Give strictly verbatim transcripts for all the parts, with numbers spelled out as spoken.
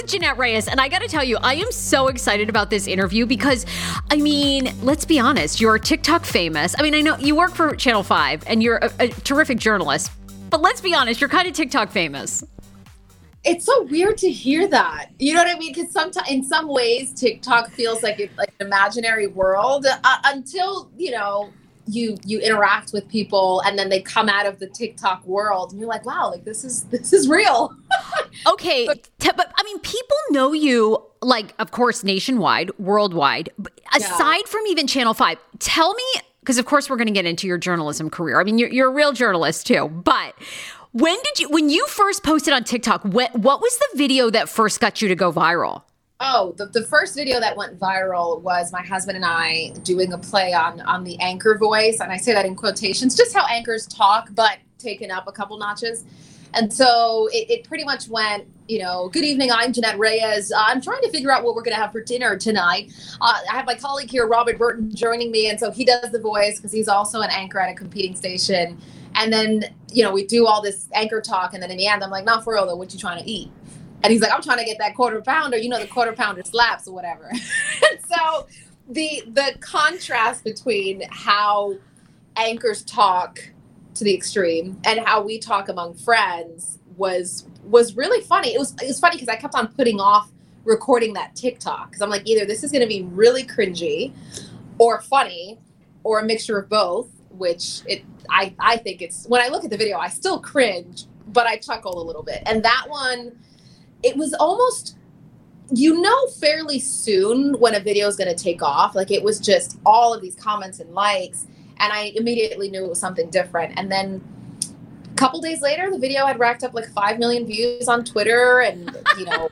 Jeanette Reyes, and I got to tell you, I am so excited about this interview because, I mean, let's be honest, you're TikTok famous. I mean, I know you work for Channel five, and you're a, a terrific journalist, but let's be honest, you're kind of TikTok famous. It's so weird to hear that. You know what I mean? Because sometimes, in some ways, TikTok feels like it's like an imaginary world uh, until, you know, you you interact with people and then they come out of the TikTok world and you're like, wow, like this is this is real. Okay, but, t- but I mean, people know you, like, of course, nationwide, worldwide. But aside yeah. from even Channel five, tell me, because of course we're going to get into your journalism career. I mean, you're you're a real journalist too. But when did you, when you first posted on TikTok, what what was the video that first got you to go viral? Oh, the, the first video that went viral was my husband and I doing a play on on the anchor voice. And I say that in quotations, just how anchors talk, but taken up a couple notches. And so it, it pretty much went, you know, good evening, I'm Jeanette Reyes. I'm trying to figure out what we're going to have for dinner tonight. Uh, I have my colleague here, Robert Burton, joining me. And so he does the voice because he's also an anchor at a competing station. And then, you know, we do all this anchor talk. And then in the end, I'm like, not for real, though, what you trying to eat? And he's like, I'm trying to get that quarter pounder, you know, the quarter pounder slaps or whatever. And so the the contrast between how anchors talk to the extreme and how we talk among friends was was really funny. It was it was funny because I kept on putting off recording that TikTok because I'm like, either this is going to be really cringy or funny or a mixture of both, which it I, I think it's, when I look at the video, I still cringe, but I chuckle a little bit. And that one, it was almost, you know, fairly soon when a video is going to take off. Like it was just all of these comments and likes. And I immediately knew it was something different. And then a couple days later, the video had racked up like five million views on Twitter and, you know,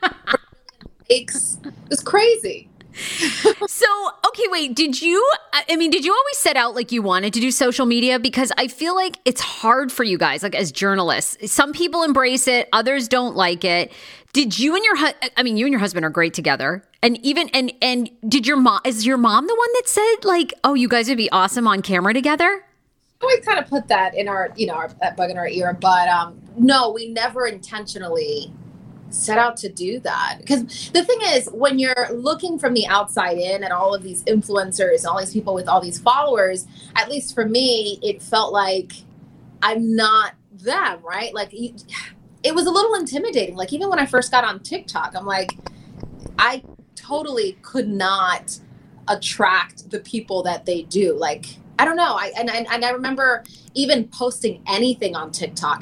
likes. It was crazy. So, okay, wait, did you, I mean, did you always set out like you wanted to do social media? Because I feel like it's hard for you guys, like as journalists. Some people embrace it, others don't like it. Did you and your, hu- I mean, you and your husband are great together. And even, and, and did your mom, is your mom the one that said like, oh, you guys would be awesome on camera together? We kind of put that in our, you know, our, that bug in our ear, but um, no, we never intentionally set out to do that. Because the thing is, when you're looking from the outside in at all of these influencers and all these people with all these followers, at least for me, it felt like I'm not them, right? Like you, it was a little intimidating. Like even when I first got on TikTok, I'm like, I totally could not attract the people that they do. Like, I don't know. I and, and, and I remember even posting anything on TikTok,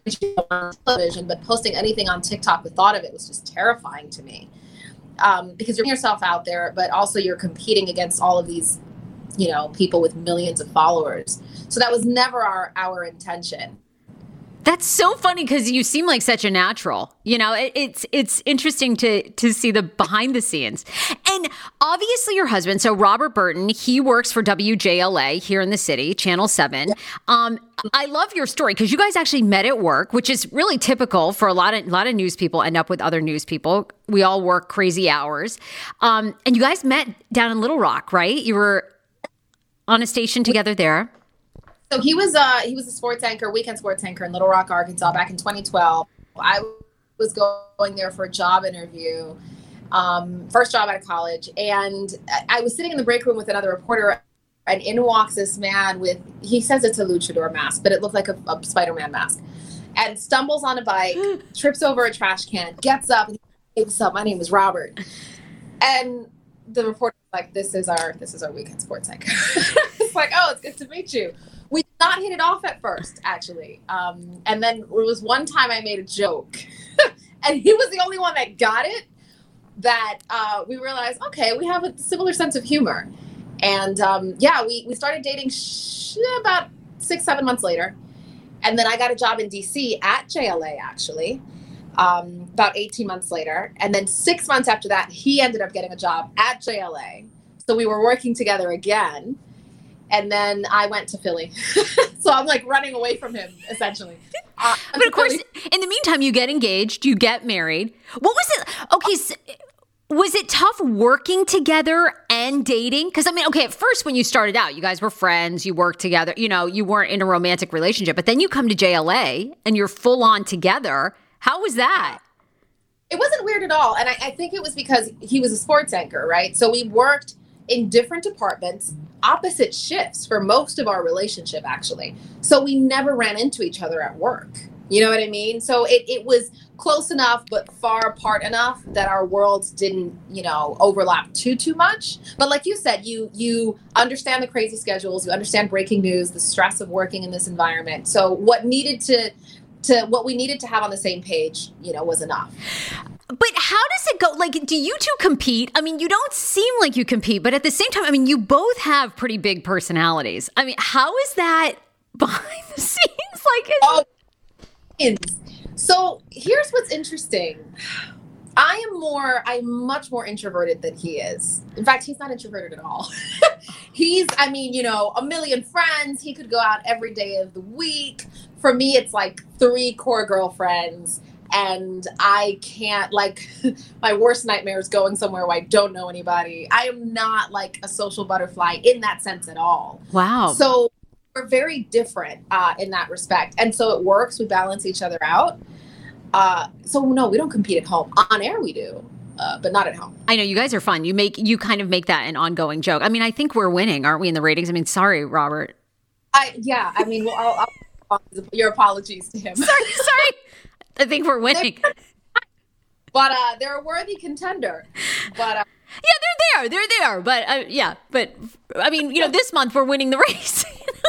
on television, but posting anything on TikTok, the thought of it was just terrifying to me. Um, because you're putting yourself out there, but also you're competing against all of these, you know, people with millions of followers. So that was never our, our intention. That's so funny because you seem like such a natural. You know, it, it's it's interesting to to see the behind the scenes. And obviously your husband, so Robert Burton, he works for W J L A here in the city, Channel seven. Um, I love your story because you guys actually met at work, which is really typical for a lot of a lot of news people end up with other news people. We all work crazy hours. Um, and you guys met down in Little Rock, right? You were on a station together there. So he was uh, he was a sports anchor, weekend sports anchor in Little Rock, Arkansas back in twenty twelve. I was going there for a job interview, um, first job out of college. And I was sitting in the break room with another reporter, and in walks this man with, he says it's a luchador mask, but it looked like a, a Spider-Man mask, and stumbles on a bike, trips over a trash can, gets up, and he goes, hey, what's up? My name is Robert. And the reporter was like, this is our, this is our weekend sports anchor. It's like, oh, it's good to meet you. We did not hit it off at first, actually. Um, and then there was one time I made a joke, and he was the only one that got it, that uh, we realized, okay, we have a similar sense of humor. And um, yeah, we, we started dating sh- about six, seven months later. And then I got a job in D C at J L A, actually, um, about eighteen months later. And then six months after that, he ended up getting a job at J L A. So we were working together again. And then I went to Philly. So I'm like running away from him, essentially. Uh, but of course, Philly. In the meantime, you get engaged, you get married. What was it? Okay, so was it tough working together and dating? Because I mean, okay, at first when you started out, you guys were friends, you worked together, you know, you weren't in a romantic relationship. But then you come to J L A and you're full on together. How was that? It wasn't weird at all. And I, I think it was because he was a sports anchor, right? So we worked in different departments, opposite shifts for most of our relationship, actually. So we never ran into each other at work. You know what I mean? So it, it was close enough, but far apart enough that our worlds didn't, you know, overlap too, too much. But like you said, you you understand the crazy schedules, you understand breaking news, the stress of working in this environment. So what needed to to what we needed to have on the same page, you know, was enough. But how does it go? Like, do you two compete? I mean, you don't seem like you compete, but at the same time, I mean, you both have pretty big personalities. I mean, how is that behind the scenes? Like, it's- oh, so here's what's interesting. I am more, I'm much more introverted than he is. In fact, he's not introverted at all. He's, I mean, you know, a million friends. He could go out every day of the week. For me, it's like three core girlfriends. And I can't, like, my worst nightmare is going somewhere where I don't know anybody. I am not like a social butterfly in that sense at all. Wow. So we're very different uh, in that respect. And so it works. We balance each other out. Uh, so no, we don't compete at home. On air we do, uh, but not at home. I know you guys are fun. You make, you kind of make that an ongoing joke. I mean, I think we're winning, aren't we, in the ratings? I mean, sorry, Robert. I, yeah, I mean, well, I'll, I'll, your apologies to him. Sorry, sorry. I think we're winning. But uh, they're a worthy contender. But uh, yeah, they're there. They're there. But uh, yeah, but I mean, you know, this month we're winning the race.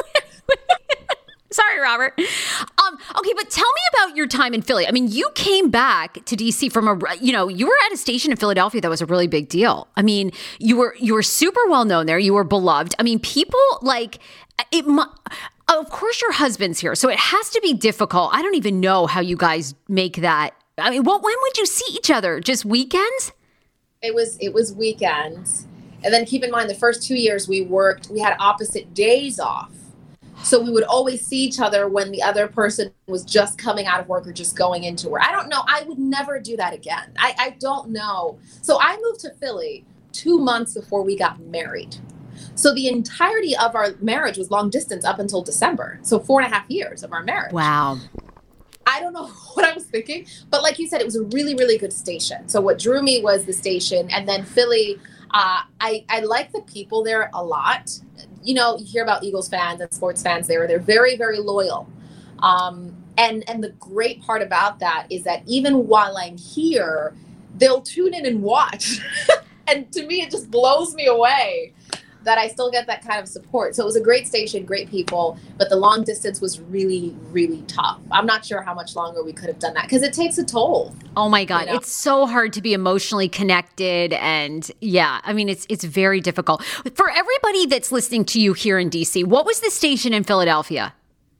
Sorry, Robert. Um, okay, but tell me about your time in Philly. I mean, you came back to D C from a, you know, you were at a station in Philadelphia that was a really big deal. I mean, you were you were super well known there. You were beloved. I mean, people like it. Of course, your husband's here, so it has to be difficult. I don't even know how you guys make that. I mean, what when would you see each other? Just weekends? It was it was weekends, and then keep in mind the first two years we worked. We had opposite days off. So we would always see each other when the other person was just coming out of work or just going into work. I don't know. I would never do that again. I, I don't know. So I moved to Philly two months before we got married. So the entirety of our marriage was long distance up until December. So four and a half years of our marriage. Wow. I don't know what I was thinking, but like you said, it was a really, really good station. So what drew me was the station, and then Philly. Uh, I, I like the people there a lot. You know, you hear about Eagles fans and sports fans there. They're very, very loyal. Um, and, and the great part about that is that even while I'm here, they'll tune in and watch. And to me, it just blows me away that I still get that kind of support. So it was a great station, great people, but the long distance was really, really tough. I'm not sure how much longer we could have done that because it takes a toll. Oh my God. You know? It's so hard to be emotionally connected. And yeah, I mean, it's it's very difficult. For everybody that's listening to you here in D C, what was the station in Philadelphia?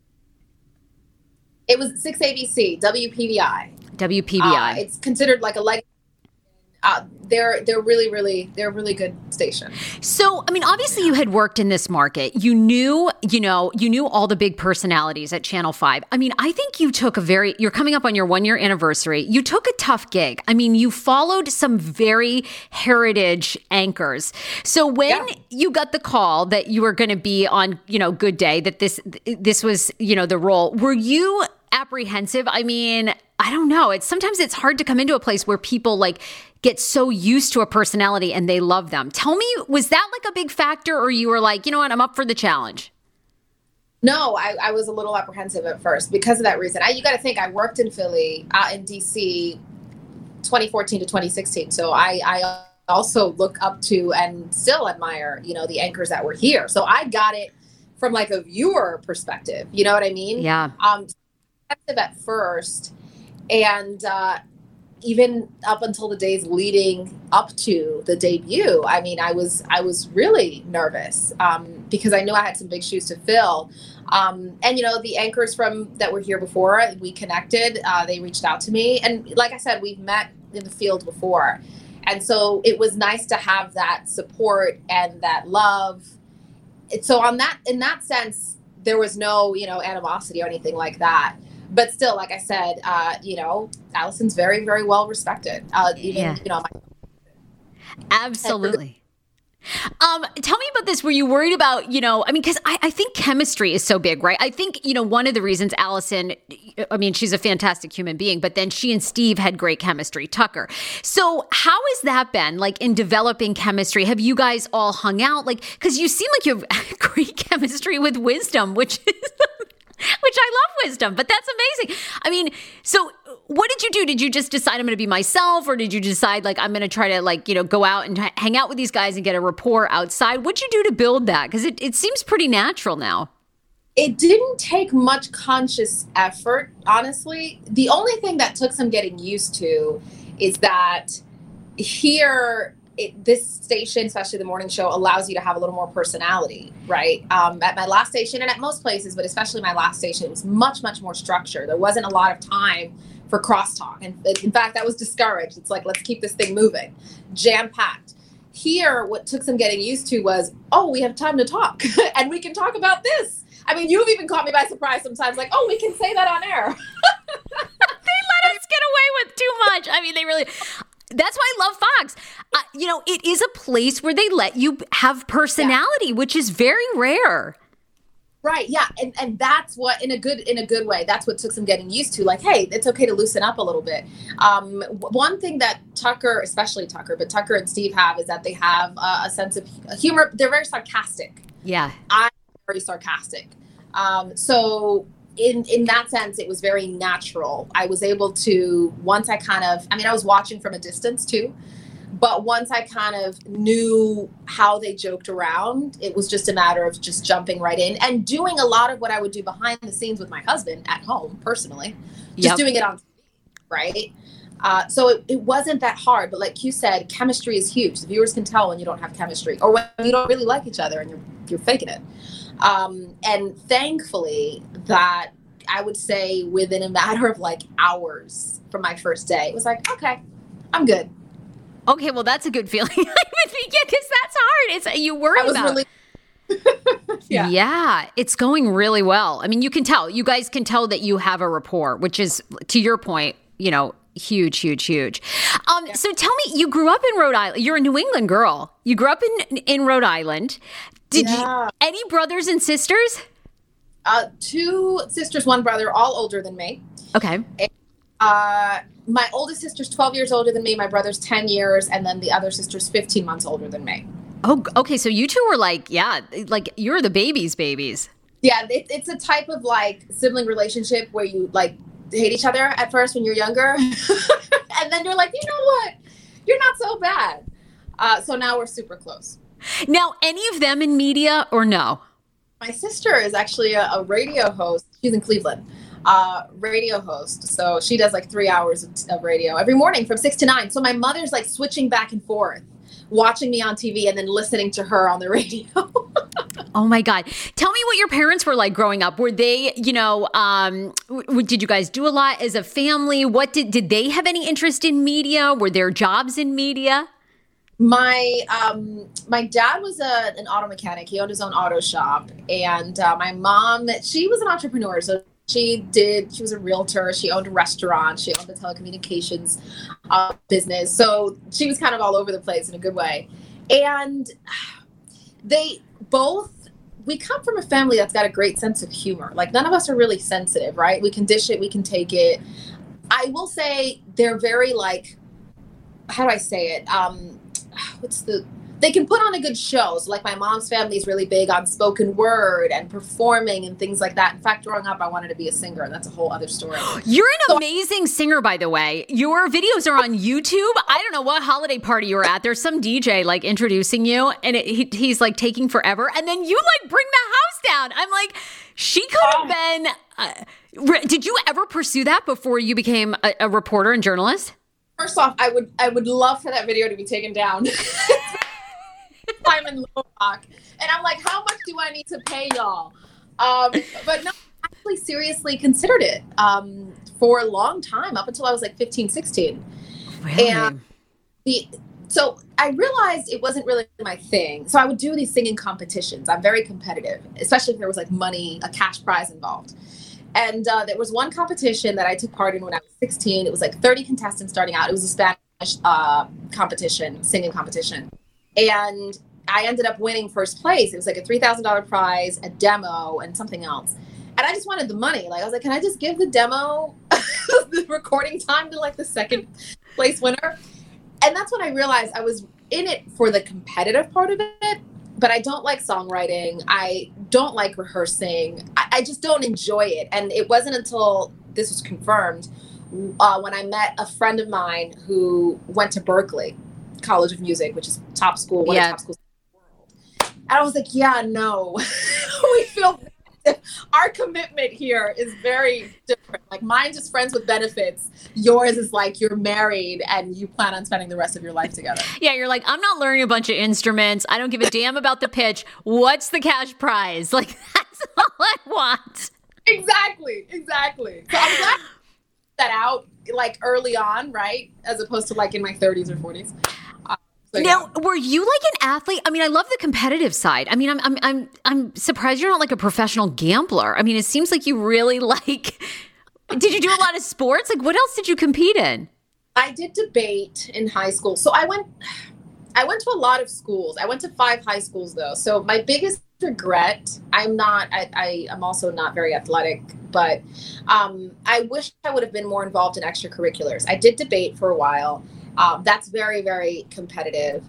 It was six A B C, W P V I. W P V I. Uh, it's considered like a legacy. Uh, they're they're really really they're a really good station. So, I mean, obviously you had worked in this market. You knew, you know, you knew all the big personalities at Channel five. I mean, I think you took a very, you're coming up on your one year anniversary. You took a tough gig. I mean, you followed some very heritage anchors. So when Yeah. you got the call that you were going to be on, you know, Good Day, that this, this was, you know, the role, were you apprehensive? I mean, I don't know. It's sometimes it's hard to come into a place where people like get so used to a personality and they love them. Tell me, was that like a big factor, or you were like, you know what, I'm up for the challenge? No, I, I was a little apprehensive at first because of that reason. I, you got to think, I worked in Philly, uh, in D C, twenty fourteen to twenty sixteen. So I, I also look up to and still admire, you know, the anchors that were here. So I got it from like a viewer perspective. You know what I mean? Yeah. Um, at first, and uh, even up until the days leading up to the debut, I mean, I was I was really nervous um, because I knew I had some big shoes to fill. Um, and you know, the anchors from that were here before, we connected. Uh, they reached out to me, and like I said, we've met in the field before, and so it was nice to have that support and that love. So on that, in that sense, there was no, you know, animosity or anything like that. But still, like I said, uh, you know, Allison's very, very well respected. Uh, even, Yeah. you know, my- Absolutely. Um, tell me about this. Were you worried about, you know, I mean, because I, I think chemistry is so big, right? I think, you know, one of the reasons Allison, I mean, she's a fantastic human being, but then she and Steve had great chemistry, Tucker. So how has that been, like, in developing chemistry? Have you guys all hung out? Like, because you seem like you have great chemistry with Wisdom, which is... Which I love Wisdom, but that's amazing. I mean, so what did you do? Did you just decide I'm going to be myself, or did you decide like I'm going to try to like, you know, go out and h- hang out with these guys and get a rapport outside? What'd you do to build that? Because it, it seems pretty natural now. It didn't take much conscious effort, honestly. The only thing that took some getting used to is that here, It, this station, especially the morning show, allows you to have a little more personality, right? Um, at my last station, and at most places, but especially my last station, it was much, much more structured. There wasn't a lot of time for crosstalk. And in fact, that was discouraged. It's like, let's keep this thing moving, jam-packed. Here, what took some getting used to was, oh, we have time to talk, and we can talk about this. I mean, you've even caught me by surprise sometimes, like, oh, we can say that on air. They let us get away with too much. I mean, they really... That's why I love Fox. Uh, you know, it is a place where they let you have personality, yeah. which is very rare. Right. Yeah. And and that's what, in a good in a good way, that's what took some getting used to. Like, hey, it's okay to loosen up a little bit. Um, one thing that Tucker, especially Tucker, but Tucker and Steve have is that they have uh, a sense of humor. They're very sarcastic. Yeah. I'm very sarcastic. Um, so in in that sense, it was very natural. I was able to, once I kind of, I mean, I was watching from a distance too. But once I kind of knew how they joked around, it was just a matter of just jumping right in and doing a lot of what I would do behind the scenes with my husband at home, personally. Just yep. doing it on T V, right? Uh, so it, it wasn't that hard. But like you said, chemistry is huge. The viewers can tell when you don't have chemistry or when you don't really like each other and you're you're faking it. Um, and thankfully, that I would say within a matter of like hours from my first day, it was like, okay, I'm good. Okay, well, that's a good feeling. Yeah, because that's hard. It's you worry I was about. Really- yeah. yeah, it's going really well. I mean, you can tell. You guys can tell that you have a rapport, which is, to your point, you know, huge, huge, huge. Um, yeah. So tell me, you grew up in Rhode Island. You're a New England girl. You grew up in in Rhode Island. Did yeah. you any brothers and sisters? Uh, two sisters, one brother, all older than me. Okay. And, uh, my oldest sister's twelve years older than me. My brother's ten years. And then the other sister's fifteen months older than me. Oh, okay. So you two were like, yeah, like you're the babies, babies. Yeah. It, it's a type of like sibling relationship where you like hate each other at first when you're younger. And then you're like, you know what? You're not so bad. Uh, so now we're super close. Now, any of them in media or no? My sister is actually a, a radio host. She's in Cleveland. Uh, radio host. So she does like three hours of, of radio every morning from six to nine. So my mother's like switching back and forth, watching me on T V and then listening to her on the radio. Oh my God. Tell me what your parents were like growing up. Were they, you know, um, w- did you guys do a lot as a family? What did, did they have any interest in media? Were there jobs in media? My um, my dad was a, an auto mechanic. He owned his own auto shop. And uh, my mom, she was an entrepreneur. So she did, she was a realtor. She owned a restaurant. She owned a telecommunications uh, business. So she was kind of all over the place in a good way. And they both, we come from a family that's got a great sense of humor. Like none of us are really sensitive, right? We can dish it, we can take it. I will say they're very like, how do I say it? Um, what's the, they can put on a good show. So like my mom's family is really big on spoken word and performing and things like that. In fact, growing up, I wanted to be a singer. And that's a whole other story. You're an so- amazing singer, by the way. Your videos are on YouTube. I don't know what holiday party you were at. There's some D J like introducing you and it, he, he's like taking forever. And then you like bring the house down. I'm like, she could have been, uh, re- did you ever pursue that before you became a, a reporter and journalist? First off, I would, I would love for that video to be taken down. I'm in Little Rock. And I'm like, how much do I need to pay y'all? Um, but no, I actually seriously considered it um, for a long time, up until I was like fifteen, sixteen. Really? And the, so I realized it wasn't really my thing. So I would do these singing competitions. I'm very competitive, especially if there was like money, a cash prize involved. And uh, there was one competition that I took part in when I was sixteen. It was like thirty contestants starting out. It was a Spanish uh, competition, singing competition. And I ended up winning first place. It was like a three thousand dollars prize, a demo, and something else. And I just wanted the money. Like, I was like, can I just give the demo, the recording time to like the second place winner? And that's when I realized I was in it for the competitive part of it, but I don't like songwriting. I don't like rehearsing. I, I just don't enjoy it. And it wasn't until this was confirmed uh, when I met a friend of mine who went to Berklee College of Music, which is top school, one yeah. of the top schools in the world. And I was like, yeah, no, we feel our commitment here is very different. Like, mine's just friends with benefits. Yours is like you're married and you plan on spending the rest of your life together. Yeah, you're like, I'm not learning a bunch of instruments. I don't give a damn about the pitch. What's the cash prize? Like, that's all I want. Exactly, exactly. So I'm glad that out like early on, right? As opposed to like in my thirties or forties. So, now, yeah. were you like an athlete? I mean, I love the competitive side. I mean, I'm I'm I'm I'm surprised you're not like a professional gambler. I mean, it seems like you really like. Did you do a lot of sports? Like, what else did you compete in? I did debate in high school. So I went I went to a lot of schools. I went to five high schools though. So my biggest regret, I'm not I, I I'm also not very athletic, but um I wish I would have been more involved in extracurriculars. I did debate for a while. Um, that's very, very competitive.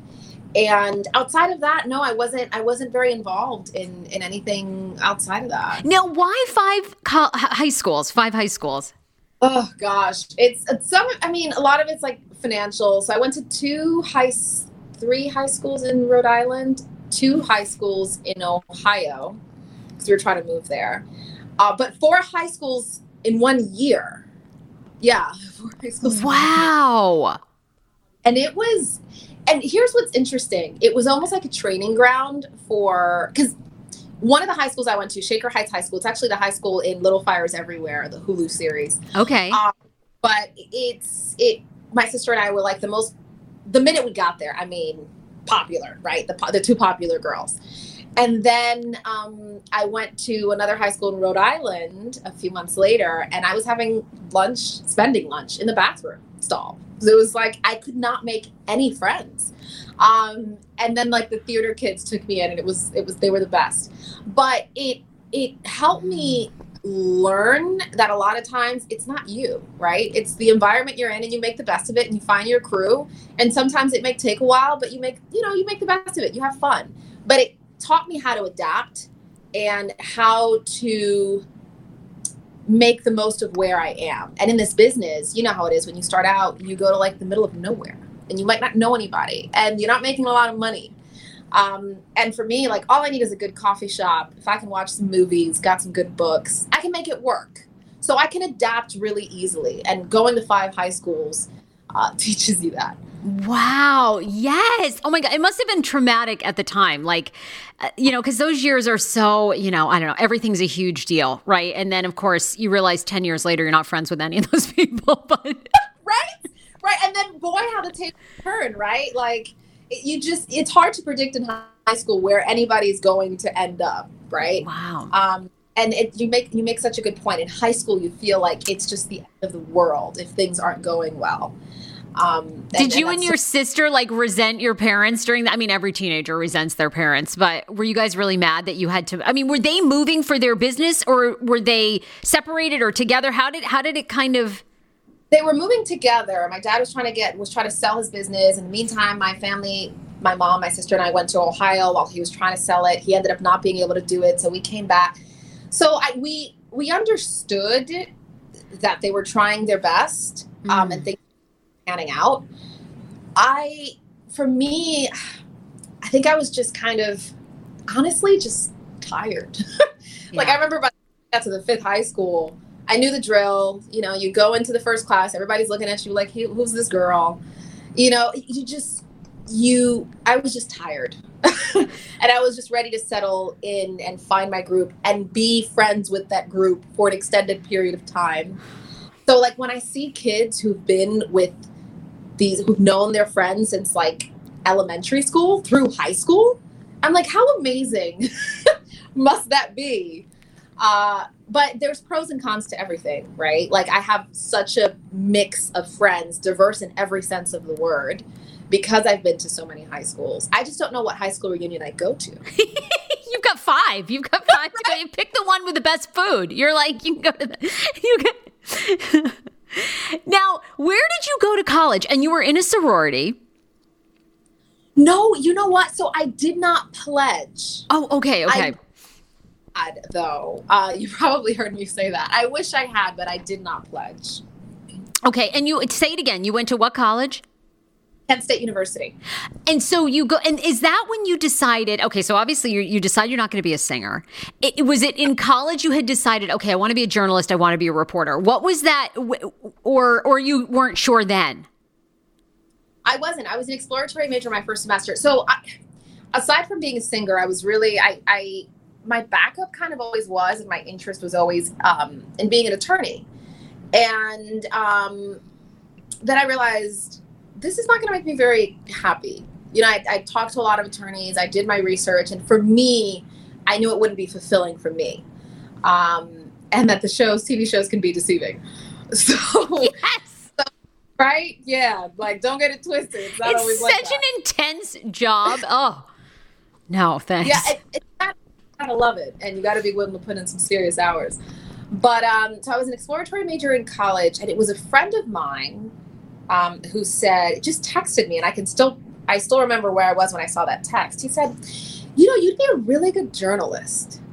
And outside of that, no, I wasn't, I wasn't very involved in, in anything outside of that. Now, why five co- high schools, five high schools? Oh gosh. It's, it's some, I mean, a lot of it's like financial. So I went to two high, three high schools in Rhode Island, two high schools in Ohio, because we were trying to move there. Uh, but four high schools in one year. Yeah. Four high schools. Wow. And it was, and here's what's interesting. It was almost like a training ground for, because one of the high schools I went to, Shaker Heights High School, it's actually the high school in Little Fires Everywhere, the Hulu series. Okay. Um, but it's, it, my sister and I were like the most, the minute we got there, I mean, popular, right? The, the two popular girls. And then um, I went to another high school in Rhode Island a few months later, and I was having lunch, spending lunch in the bathroom stall. It was like I could not make any friends. Um, and then like the theater kids took me in, and it was it was they were the best. But it it helped me learn that a lot of times it's not you, right? It's the environment you're in, and you make the best of it, and you find your crew. And sometimes it may take a while, but you make you know you make the best of it. You have fun. But it taught me how to adapt and how to make the most of where I am. And in this business, you know how it is when you start out, you go to like the middle of nowhere and you might not know anybody and you're not making a lot of money. Um, and for me, like all I need is a good coffee shop. If I can watch some movies, got some good books, I can make it work. So I can adapt really easily. And going to five high schools uh, teaches you that. Wow. Yes. Oh my God. It must have been traumatic at the time. Like, uh, you know, because those years are so, you know, I don't know, everything's a huge deal, right? And then, of course, you realize ten years later, you're not friends with any of those people. But right? Right. And then, boy, how the tables turn, right? Like, it, you just, it's hard to predict in high school where anybody's going to end up, right? Wow. Um, and it, you make you make such a good point. In high school, you feel like it's just the end of the world if things aren't going well. Um, and, Did you and, and your so- sister like resent your parents during that? I mean, every teenager resents their parents, but were you guys really mad that you had to, I mean, were they moving for their business or were they separated or together? How did, how did it kind of? They were moving together. My dad was trying to get, was trying to sell his business. In the meantime, my family, my mom, my sister and I went to Ohio while he was trying to sell it. He ended up not being able to do it. So we came back. So I, we, we understood that they were trying their best um, mm. and things panning out. I, for me, I think I was just kind of, honestly, just tired. Like yeah. I remember by I got to the fifth high school, I knew the drill. You know, you go into the first class, everybody's looking at you like, hey, who's this girl? You know, you just, you, I was just tired. And I was just ready to settle in and find my group and be friends with that group for an extended period of time. So like when I see kids who've been with these, who've known their friends since like elementary school through high school, I'm like, how amazing must that be? Uh, but there's pros and cons to everything, right? Like I have such a mix of friends, diverse in every sense of the word, because I've been to so many high schools. I just don't know what high school reunion I go to. You've got five. You've got five to go. You pick the one with the best food. You're like, you can go to the, you can. Now, where did you go to college? And you were in a sorority. No, you know what? So I did not pledge. Oh, okay, okay. I had, though. Uh, you probably heard me say that. I wish I had, but I did not pledge. Okay, and you say it again. You went to what college? Kent State University. And so you go, and is that when you decided, okay, so obviously you, you decide you're not going to be a singer. It, was it in college you had decided, okay, I want to be a journalist, I want to be a reporter. What was that, or or you weren't sure then? I wasn't. I was an exploratory major my first semester. So I, aside from being a singer, I was really, I, I, my backup kind of always was, and my interest was always um, in being an attorney. And um, then I realized this is not going to make me very happy. You know, I, I talked to a lot of attorneys. I did my research. And for me, I knew it wouldn't be fulfilling for me. Um, and that the shows, T V shows can be deceiving. So, yes. so right? Yeah. Like, don't get it twisted. It's, not it's always such like that. an intense job. Oh, no, thanks. Yeah, it, it's kind of, you gotta love it. And you got to be willing to put in some serious hours. But um, so I was an exploratory major in college, and it was a friend of mine um, who said, just texted me, and I can still, I still remember where I was when I saw that text. He said, you know, you'd be a really good journalist.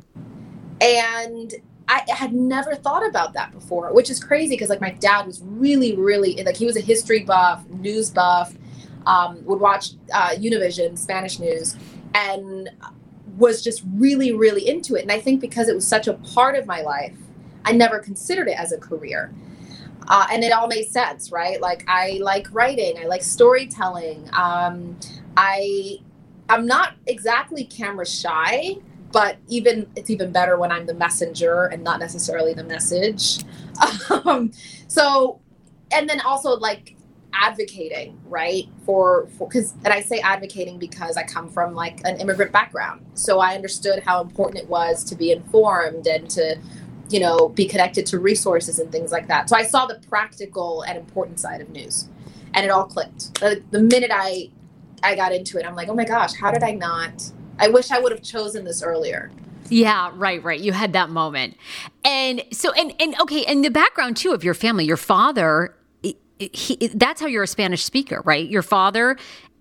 And I had never thought about that before, which is crazy because like my dad was really, really, like he was a history buff, news buff, um, would watch uh, Univision, Spanish news, and was just really, really into it. And I think because it was such a part of my life, I never considered it as a career. Uh, and it all made sense, right? Like I like writing, I like storytelling. Um, I, I'm not exactly camera shy, but even it's even better when I'm the messenger and not necessarily the message. Um, so, and then also like advocating, right? For, for, cause, and I say advocating because I come from like an immigrant background. So I understood how important it was to be informed and to, you know, be connected to resources and things like that. So I saw the practical and important side of news, and it all clicked. The, the minute I, I got into it, I'm like, oh my gosh, how did I not? I wish I would have chosen this earlier. Yeah, right, right. You had that moment. And so, and, and okay, and the background too of your family, your father, he, that's how you're a Spanish speaker, right? Your father.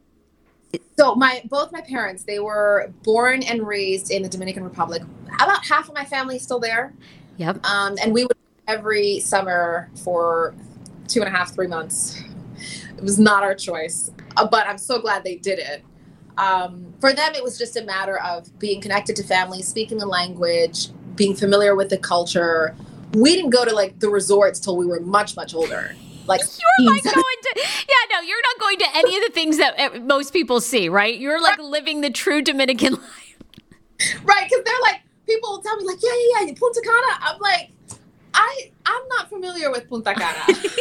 So my, both my parents, they were born and raised in the Dominican Republic. About half of my family is still there. Yep. Um, and we would every summer for two and a half, three months. It was not our choice, uh, but I'm so glad they did it. Um, for them, it was just a matter of being connected to family, speaking the language, being familiar with the culture. We didn't go to like the resorts till we were much, much older. Like you're like going to, yeah, no, you're not going to any of the things that most people see, right? You're like living the true Dominican life. Right, because they're like, people will tell me like, yeah, yeah, yeah, Punta Cana. I'm like, I, I'm not familiar with Punta Cana.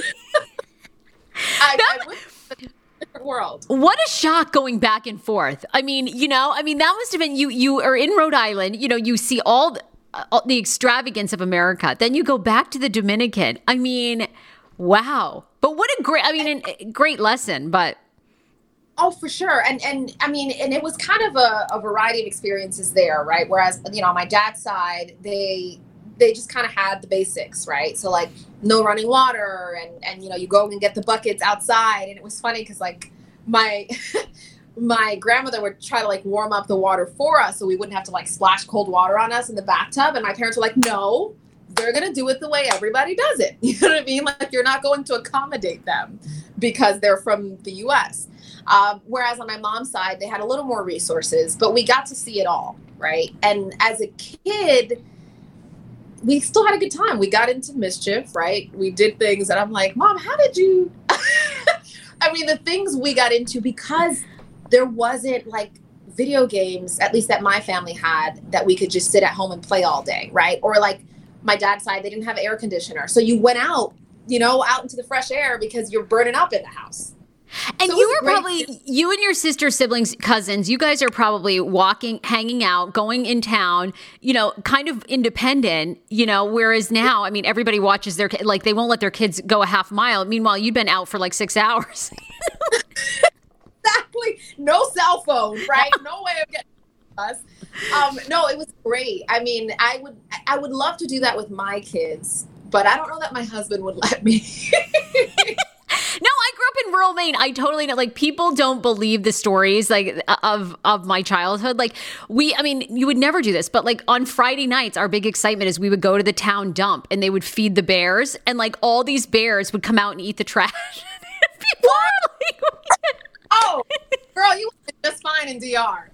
I, that, I went to a different world. What a shock going back and forth. I mean, you know, I mean, that must have been, you, you are in Rhode Island, you know, you see all the, all the extravagance of America. Then you go back to the Dominican. I mean, wow. But what a great, I mean, a great lesson, but. Oh, for sure. And, and I mean, and it was kind of a, a variety of experiences there, right? Whereas, you know, on my dad's side, they, they just kind of had the basics, right? So like no running water and, and, you know, you go and get the buckets outside. And it was funny because like my, my grandmother would try to like warm up the water for us so we wouldn't have to like splash cold water on us in the bathtub. And my parents were like, no, they're going to do it the way everybody does it. You know what I mean? Like you're not going to accommodate them because they're from the U S. Um, whereas on my mom's side, they had a little more resources, but we got to see it all, right? And as a kid, we still had a good time. We got into mischief, right? We did things that I'm like, Mom, how did you? I mean, the things we got into because there wasn't like video games, at least that my family had, that we could just sit at home and play all day, right? Or like my dad's side, they didn't have air conditioner. So you went out, you know, out into the fresh air because you're burning up in the house. And so you were probably, you and your sister, siblings, cousins, you guys are probably walking, hanging out, going in town, you know, kind of independent, you know, whereas now, I mean, everybody watches their, like, they won't let their kids go a half mile. Meanwhile, you've been out for like six hours. Like, no cell phone, right? No way of getting us. Um, no, it was great. I mean, I would I would love to do that with my kids, but I don't know that my husband would let me. No, I grew up in rural Maine. I totally know. Like, people don't believe the stories like of of my childhood. Like, we, I mean, you would never do this, but like on Friday nights, our big excitement is we would go to the town dump and they would feed the bears, and like all these bears would come out and eat the trash. People are like, oh, girl, you were just fine in D R.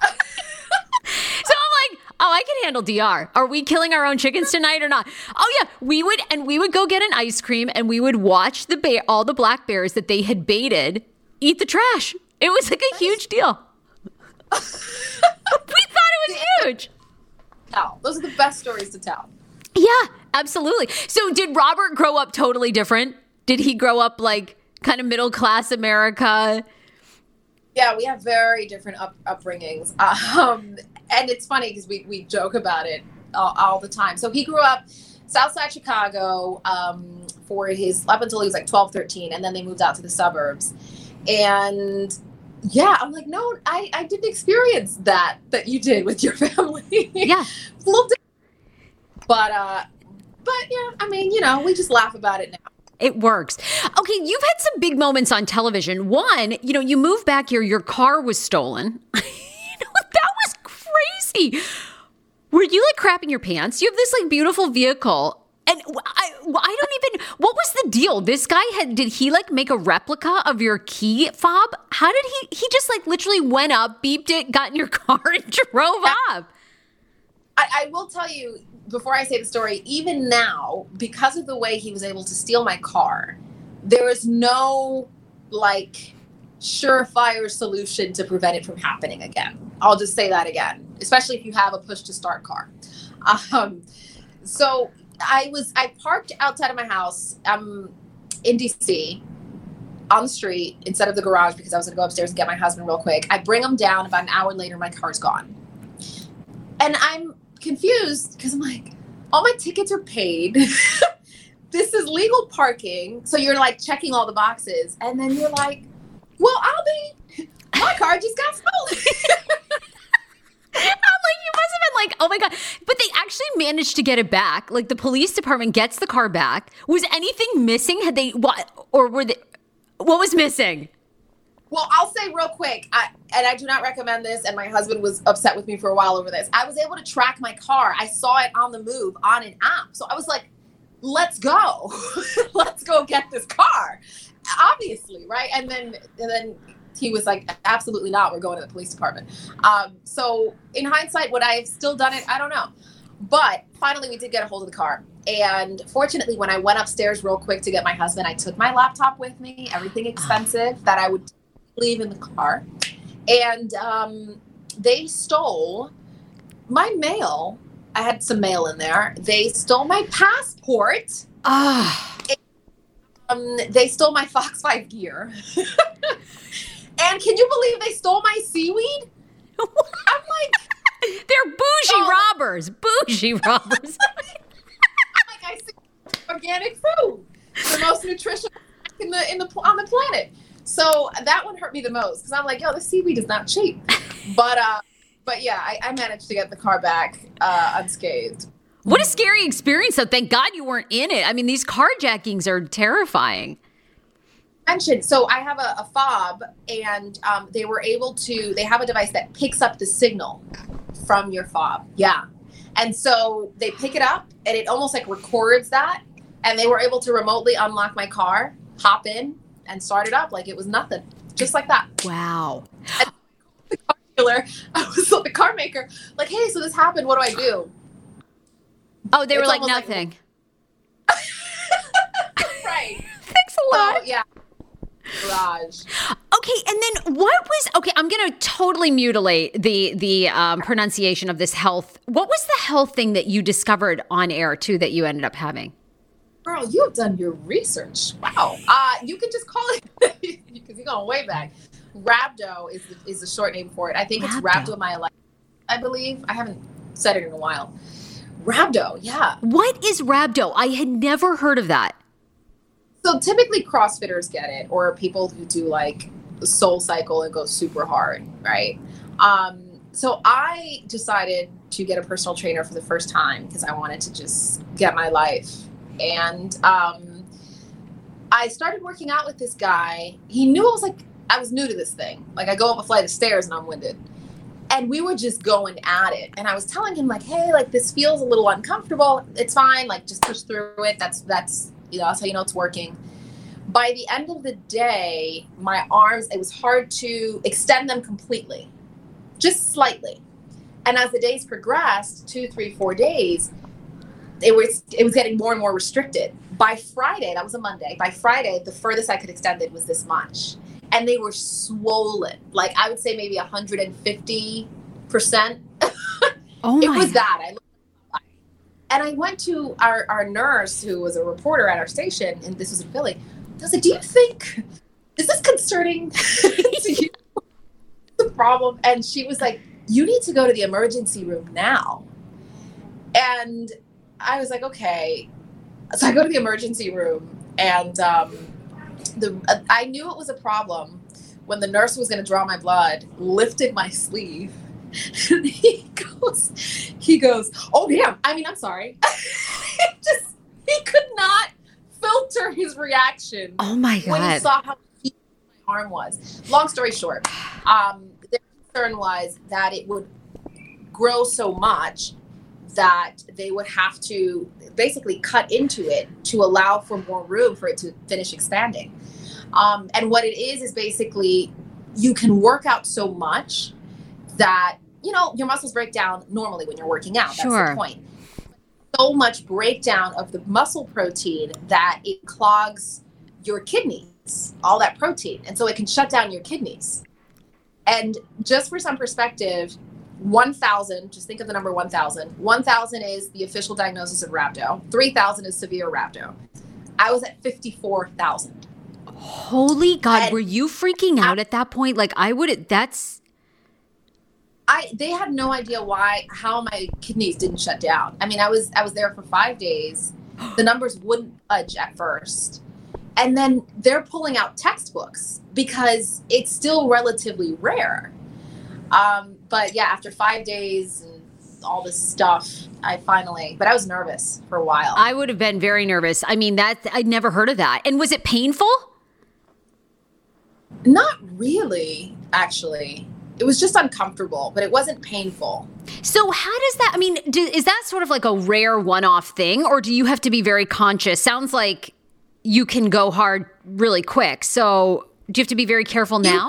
So I'm like, oh, I can handle D R. Are we killing our own chickens tonight or not? Oh yeah, we would, and we would go get an ice cream and we would watch the bear, all the black bears that they had baited, eat the trash. It was like a huge deal. We thought it was huge. No, those are the best stories to tell. Yeah, absolutely. So did Robert grow up totally different? Did he grow up like kind of middle class America? Yeah, we have very different up, upbringings. Um, and it's funny because we, we joke about it all, all the time. So he grew up Southside Chicago um, for his, up until he was like twelve, thirteen. And then they moved out to the suburbs. And yeah, I'm like, no, I, I didn't experience that, that you did with your family. Yeah. It's a little different. But, uh, but yeah, I mean, you know, we just laugh about it now. It works. Okay, you've had some big moments on television. One, you know, you moved back here, your car was stolen. You know, that was crazy. Were you like crapping your pants? You have this like beautiful vehicle. And I, I don't even, what was the deal? This guy had, did he like make a replica of your key fob? How did he, he just like literally went up, beeped it, got in your car and drove up. I, I will tell you, before I say the story, even now, because of the way he was able to steal my car, there is no like surefire solution to prevent it from happening again. I'll just say that again, especially if you have a push to start car. Um, so I was, I parked outside of my house um, in D C on the street instead of the garage because I was going to go upstairs and get my husband real quick. I bring him down. About an hour later, my car's gone. And I'm confused because I'm like, all my tickets are paid. This is legal parking. So you're like checking all the boxes. And then you're like, well, I'll be, my car just got stolen. I'm like, you must have been like, oh my God. But they actually managed to get it back. Like the police department gets the car back. Was anything missing? Had they, what, or were they, what was missing? Well, I'll say real quick, I, and I do not recommend this, and my husband was upset with me for a while over this. I was able to track my car. I saw it on the move on an app. So I was like, let's go. Let's go get this car. Obviously, right? And then and then he was like, absolutely not. We're going to the police department. Um, so in hindsight, would I have still done it? I don't know. But finally, we did get a hold of the car. And fortunately, when I went upstairs real quick to get my husband, I took my laptop with me, everything expensive that I would leave in the car, and um, they stole my mail. I had some mail in there. They stole my passport. Ah. Um, they stole my Fox five gear. And can you believe they stole my seaweed? I'm like, they're bougie oh. robbers. Bougie robbers. Like I see organic food, the most nutritious in the in the on the planet. So that one hurt me the most because I'm like, yo, this seaweed is not cheap. But uh, but yeah, I, I managed to get the car back uh, unscathed. What a scary experience, though. Thank God you weren't in it. I mean, these carjackings are terrifying. Mentioned. So I have a, a fob, and um, they were able to, they have a device that picks up the signal from your fob. Yeah. And so they pick it up, and it almost like records that. And they were able to remotely unlock my car, hop in, and start it up like it was nothing. Just like that. Wow. And the car dealer, I was the car maker, like, hey, so this happened. What do I do? Oh, they It's were like, almost nothing. Like, right. Thanks a lot. So, yeah. Garage. Okay, and then what was, okay, I'm going to totally mutilate the the um, pronunciation of this health. What was the health thing that you discovered on air, too, that you ended up having? Girl, you have done your research. Wow. Uh, you can just call it, because you're going way back. Rhabdo is the, is the short name for it. I think Rhabdo. it's rhabdomyolysis, I believe. I haven't said it in a while. Rhabdo, yeah. What is rhabdo? I had never heard of that. So typically CrossFitters get it, or people who do like Soul Cycle and go super hard, right? Um, so I decided to get a personal trainer for the first time because I wanted to just get my life. And um, I started working out with this guy. He knew I was like, I was new to this thing. Like I go up a flight of stairs and I'm winded. And we were just going at it. And I was telling him like, hey, like this feels a little uncomfortable. It's fine. Like just push through it. That's, that's, you know, that's how you know it's working. By the end of the day, my arms, it was hard to extend them completely, just slightly. And as the days progressed, two, three, four days, it was, it was getting more and more restricted. By Friday, that was a Monday, by Friday, the furthest I could extend it was this much. And they were swollen, like I would say maybe one hundred fifty percent. Oh my It was God. that. I looked and I went to our, our nurse, who was a reporter at our station, and this was in Philly. I was like, do you think, is this concerning to you? The problem? And she was like, you need to go to the emergency room now. And I was like, okay. So I go to the emergency room, and um, the uh, I knew it was a problem when the nurse was going to draw my blood, lifted my sleeve. And he goes, he goes, oh damn. I mean, I'm sorry. He just, he could not filter his reaction. Oh my God. When he saw how heated my arm was. Long story short, um, their concern was that it would grow so much that they would have to basically cut into it to allow for more room for it to finish expanding. Um, and what it is, is basically you can work out so much that, you know, your muscles break down normally when you're working out. That's Sure. the point. So much breakdown of the muscle protein that it clogs your kidneys, all that protein. And so it can shut down your kidneys. And just for some perspective, one thousand, just think of the number one thousand. one thousand is the official diagnosis of rhabdo. three thousand is severe rhabdo. I was at fifty-four thousand. Holy God. And were you freaking out at that point? Like I would, that's, I they had no idea why, how my kidneys didn't shut down. I mean, I was I was there for five days. The numbers wouldn't budge at first. And then they're pulling out textbooks because it's still relatively rare. Um, but yeah, after five days and all this stuff, I finally, but I was nervous for a while. I would have been very nervous. I mean, that I'd never heard of that. And was it painful? Not really, actually. It was just uncomfortable, but it wasn't painful. So how does that, I mean, do, is that sort of like a rare one-off thing, or do you have to be very conscious? Sounds like you can go hard really quick. So do you have to be very careful now?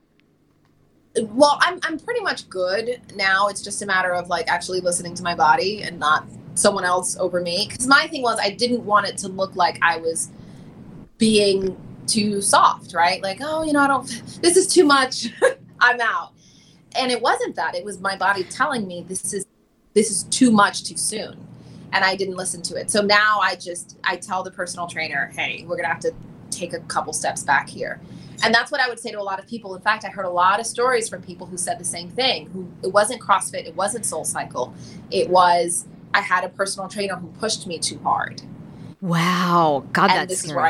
Well, I'm I'm pretty much good now. It's just a matter of like actually listening to my body and not someone else over me. Because my thing was I didn't want it to look like I was being too soft, right? Like, oh, you know, I don't, this is too much. I'm out. And it wasn't that. It was my body telling me this is this is too much too soon. And I didn't listen to it. So now I just, I tell the personal trainer, hey, we're going to have to take a couple steps back here. And that's what I would say to a lot of people. In fact, I heard a lot of stories from people who said the same thing, who it wasn't CrossFit, it wasn't Soul Cycle. It was, I had a personal trainer who pushed me too hard. Wow. God, And that's this is scary. where I,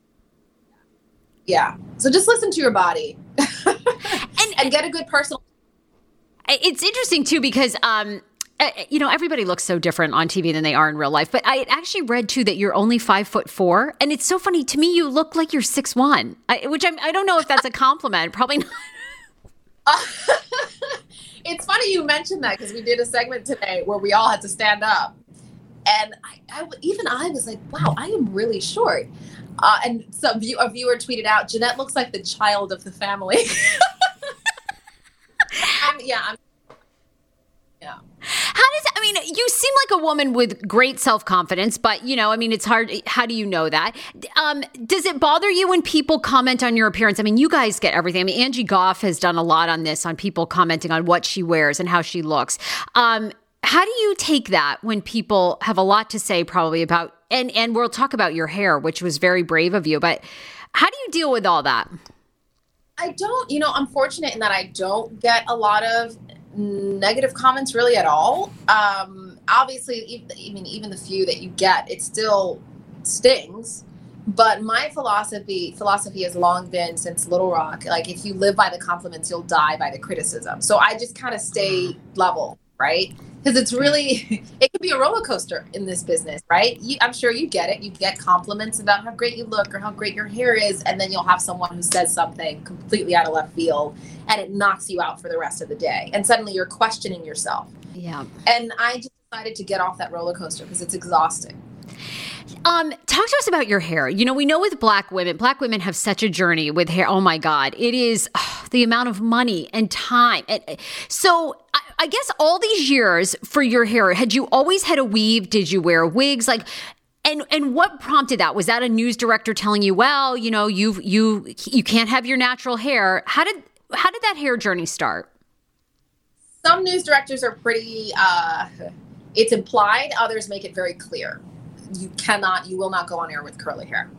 yeah. So just listen to your body And, and get a good personal. it's interesting too, because, um, uh, you know, everybody looks so different on T V than they are in real life. But I actually read too that you're only five foot four, and it's so funny to me. You look like you're six one, I, which I'm, I don't know if that's a compliment. Probably not. Uh, it's funny you mentioned that because we did a segment today where we all had to stand up, and I, I even I was like, wow, I am really short. Uh, and some view, a viewer tweeted out, Jeanette looks like the child of the family. I'm, yeah, I'm, yeah. How does, I mean, you seem like a woman with great self-confidence, but, you know, I mean, it's hard. How do you know that? Um, does it bother you when people comment on your appearance? I mean, you guys get everything. I mean, Angie Goff has done a lot on this, on people commenting on what she wears and how she looks. Um, how do you take that when people have a lot to say probably about, and, and we'll talk about your hair, which was very brave of you, but how do you deal with all that? I don't, you know, I'm fortunate in that I don't get a lot of negative comments really at all. Um, obviously, even, even even the few that you get, it still stings But my philosophy philosophy has long been since Little Rock, like if you live by the compliments, you'll die by the criticism. So I just kind of stay level, right? Because it's really, it can be a roller coaster in this business, right? You, I'm sure you get it. You get compliments about how great you look or how great your hair is, and then you'll have someone who says something completely out of left field, and it knocks you out for the rest of the day. And suddenly you're questioning yourself. Yeah. And I just decided to get off that roller coaster because it's exhausting. Um, talk to us about your hair. You know, we know with Black women, Black women have such a journey with hair. Oh my God. It is oh, the amount of money and time. And so I, I guess all these years for your hair, had you always had a weave? Did you wear wigs? Like, and, and what prompted that? Was that a news director telling you, well, you know, you, you, you can't have your natural hair. How did, how did that hair journey start? Some news directors are pretty, uh, it's implied. Others make it very clear. You cannot, you will not go on air with curly hair.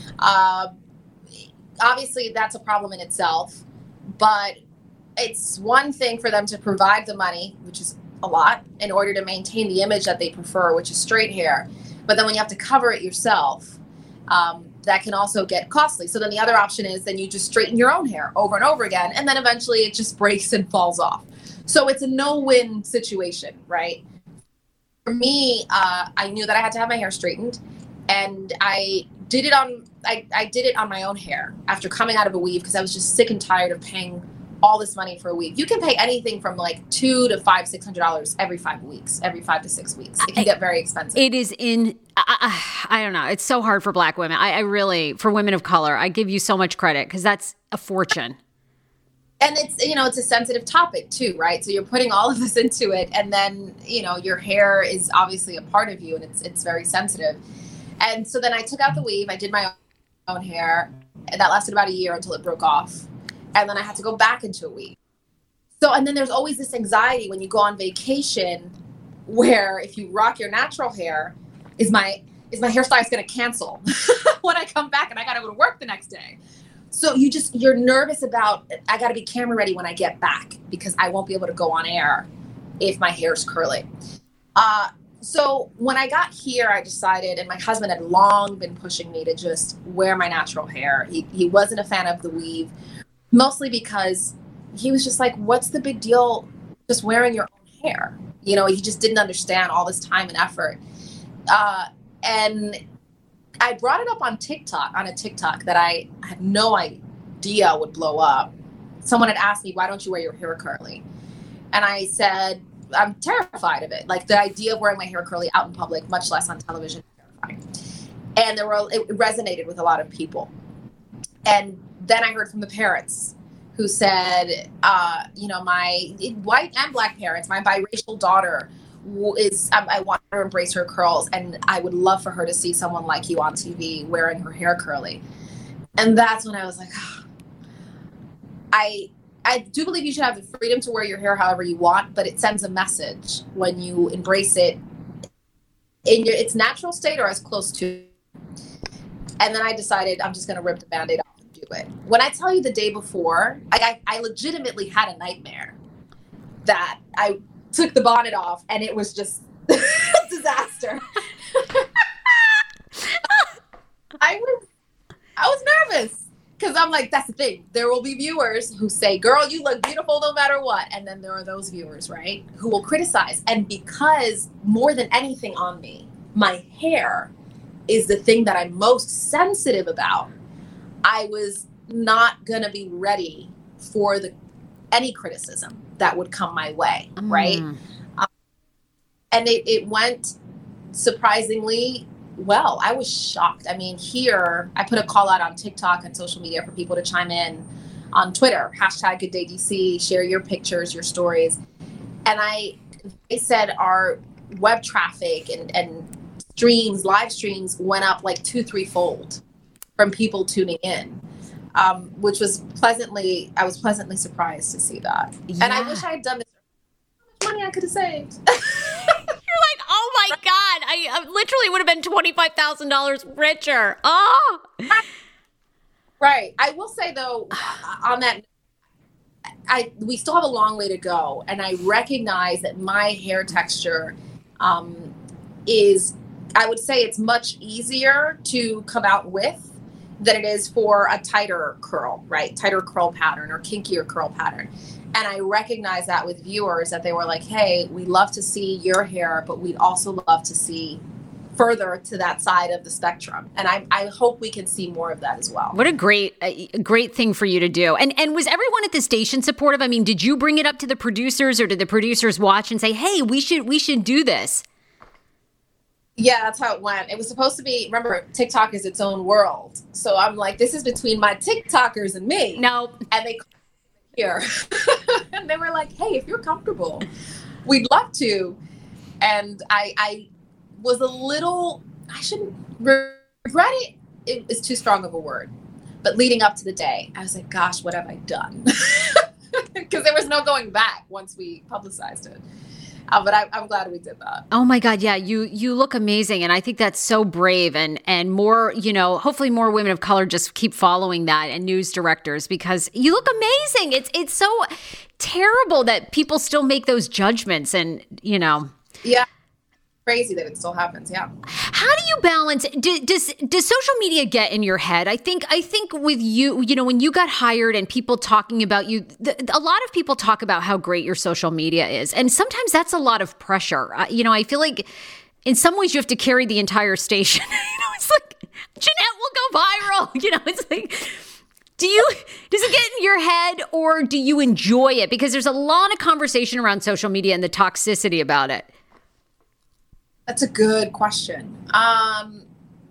Uh, obviously, that's a problem in itself, but it's one thing for them to provide the money, which is a lot, in order to maintain the image that they prefer, which is straight hair. But then when you have to cover it yourself, um, that can also get costly. So then the other option is then you just straighten your own hair over and over again, and then eventually it just breaks and falls off. So it's a no-win situation, right? For me, uh, I knew that I had to have my hair straightened, and I did it on I, I did it on my own hair after coming out of a weave because I was just sick and tired of paying all this money for a weave. You can pay anything from like two to five, six hundred dollars every five weeks, every five to six weeks. It can get very expensive. It is in. I, I don't know. It's so hard for Black women. I, I really, for women of color, I give you so much credit because that's a fortune. And it's, you know, it's a sensitive topic too, right? So you're putting all of this into it, and then, you know, your hair is obviously a part of you, and it's it's very sensitive. And so then I took out the weave. I did my own hair, and that lasted about a year until it broke off. And then I had to go back into a weave. So, and then there's always this anxiety when you go on vacation, where if you rock your natural hair, is my is my hairstylist going to cancel when I come back and I got to go to work the next day? So you just, you're nervous about, I got to be camera ready when I get back because I won't be able to go on air if my hair's curly. Uh, so when I got here, I decided, and my husband had long been pushing me to just wear my natural hair. He, he wasn't a fan of the weave, mostly because he was just like, what's the big deal just wearing your own hair? You know, he just didn't understand all this time and effort. Uh, and I brought it up on TikTok, on a TikTok that I had no idea would blow up. Someone had asked me, why don't you wear your hair curly? And I said, I'm terrified of it. Like the idea of wearing my hair curly out in public, much less on television, is terrifying. And there were, it resonated with a lot of people. And then I heard from the parents who said, uh, you know, my white and Black parents, my biracial daughter is, um, I want her to embrace her curls, and I would love for her to see someone like you on T V wearing her hair curly. And that's when I was like, oh. I I do believe you should have the freedom to wear your hair however you want, but it sends a message when you embrace it in your its natural state or as close to. And then I decided I'm just going to rip the Band-Aid off and do it. When I tell you the day before, I, I, I legitimately had a nightmare that I took the bonnet off and it was just a disaster. I was I was nervous because I'm like, that's the thing. There will be viewers who say, girl, you look beautiful no matter what. And then there are those viewers, right, who will criticize. And because more than anything on me, my hair is the thing that I'm most sensitive about, I was not going to be ready for the any criticism that would come my way, mm. right? Um, and it, it went surprisingly well. I was shocked. I mean, here, I put a call out on TikTok and social media for people to chime in on Twitter, hashtag Good Day D C, share your pictures, your stories. And I, they said our web traffic and, and streams, live streams went up like two, threefold from people tuning in. Um, which was pleasantly, I was pleasantly surprised to see that. Yeah. And I wish I had done this. How much money I could have saved. You're like, oh my God, I, I literally would have been twenty-five thousand dollars richer. Oh. Right. I will say though, on that, I we still have a long way to go. And I recognize that my hair texture um, is I would say it's much easier to come out with than it is for a tighter curl, right? Tighter curl pattern or kinkier curl pattern. And I recognize that with viewers that they were like, hey, we love to see your hair, but we'd also love to see further to that side of the spectrum. And I, I hope we can see more of that as well. What a great, a great thing for you to do. And and was everyone at the station supportive? I mean, did you bring it up to the producers, or did the producers watch and say, hey, we should we should do this? Yeah, that's how it went. It was supposed to be, remember, TikTok is its own world. So I'm like, this is between my TikTokers and me. No. And they here. And they were like, hey, if you're comfortable, we'd love to. And I, I was a little, I shouldn't regret it. It is too strong of a word. But leading up to the day, I was like, gosh, what have I done? Because there was no going back once we publicized it. Uh, but I, I'm glad we did that. Oh my God, yeah, you you look amazing, and I think that's so brave, and and more, you know, hopefully more women of color just keep following that, and news directors, because you look amazing. It's it's so terrible that people still make those judgments, and you know. Yeah. Crazy that it still happens. Yeah. How do you balance? Do, does does social media get in your head? I think I think with you, you know, when you got hired and people talking about you, the, a lot of people talk about how great your social media is, and sometimes that's a lot of pressure. Uh, you know, I feel like in some ways you have to carry the entire station. You know, it's like Jeanette will go viral. You know, it's like. Do you, does it get in your head, or do you enjoy it? Because there's a lot of conversation around social media and the toxicity about it. That's a good question. Um,